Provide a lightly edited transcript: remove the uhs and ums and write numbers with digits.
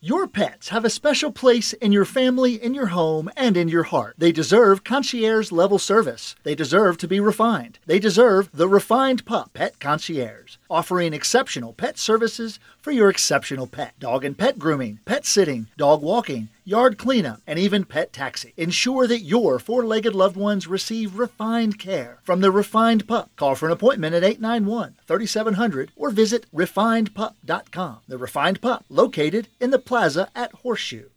Your pets have a special place in your family, in your home, and in your heart. They deserve concierge-level service. They deserve to be refined. They deserve the Refined Pup Pet Concierge, offering exceptional pet services for your exceptional pet. Dog and pet grooming, pet sitting, dog walking, yard cleanup, and even pet taxi. Ensure that your four-legged loved ones receive refined care from the Refined Pup. Call for an appointment at 891-3700 or visit refinedpup.com. The Refined Pup, located in the Plaza at Horseshoe.